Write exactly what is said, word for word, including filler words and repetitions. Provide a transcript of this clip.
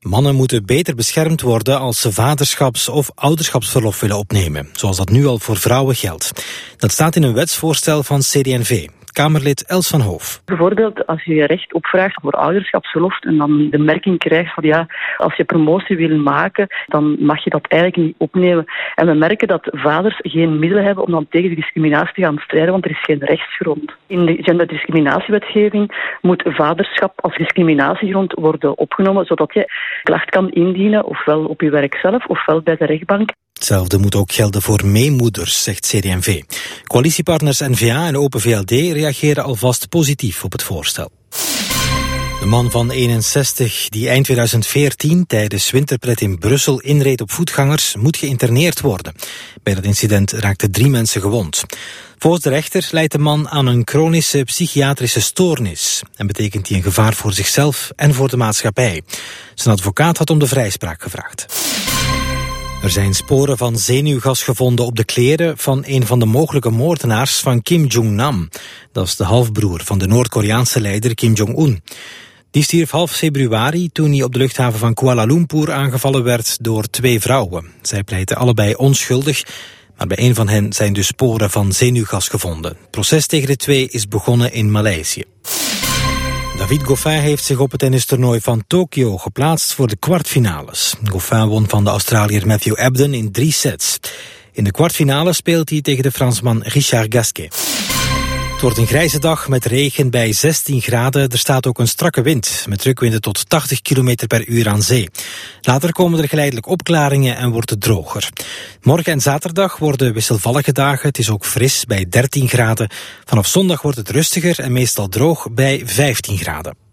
Mannen moeten beter beschermd worden als ze vaderschaps- of ouderschapsverlof willen opnemen, zoals dat nu al voor vrouwen geldt. Dat staat in een wetsvoorstel van C D N V. Kamerlid Els van Hoof. Bijvoorbeeld als je je recht opvraagt voor ouderschapsverlof en dan de merking krijgt van ja, als je promotie wil maken, dan mag je dat eigenlijk niet opnemen. En we merken dat vaders geen middelen hebben om dan tegen de discriminatie te gaan strijden, want er is geen rechtsgrond. In de genderdiscriminatiewetgeving moet vaderschap als discriminatiegrond worden opgenomen, zodat je klacht kan indienen, ofwel op je werk zelf, ofwel bij de rechtbank. Hetzelfde moet ook gelden voor meemoeders, zegt C D N V. Coalitiepartners N V A en Open V L D reageren alvast positief op het voorstel. De man van eenenzestig die eind tweeduizend veertien tijdens winterpret in Brussel inreed op voetgangers moet geïnterneerd worden. Bij dat incident raakten drie mensen gewond. Volgens de rechter leidt de man aan een chronische psychiatrische stoornis en betekent hij een gevaar voor zichzelf en voor de maatschappij. Zijn advocaat had om de vrijspraak gevraagd. Er zijn sporen van zenuwgas gevonden op de kleren van een van de mogelijke moordenaars van Kim Jong-nam. Dat is de halfbroer van de Noord-Koreaanse leider Kim Jong-un. Die stierf half februari toen hij op de luchthaven van Kuala Lumpur aangevallen werd door twee vrouwen. Zij pleiten allebei onschuldig, maar bij een van hen zijn dus sporen van zenuwgas gevonden. Het proces tegen de twee is begonnen in Maleisië. David Goffin heeft zich op het tennistoernooi van Tokio geplaatst voor de kwartfinales. Goffin won van de Australiër Matthew Ebden in drie sets. In de kwartfinale speelt hij tegen de Fransman Richard Gasquet. Het wordt een grijze dag met regen bij zestien graden. Er staat ook een strakke wind, met drukwinden tot tachtig kilometer per uur aan zee. Later komen er geleidelijk opklaringen en wordt het droger. Morgen en zaterdag worden wisselvallige dagen. Het is ook fris bij dertien graden. Vanaf zondag wordt het rustiger en meestal droog bij vijftien graden.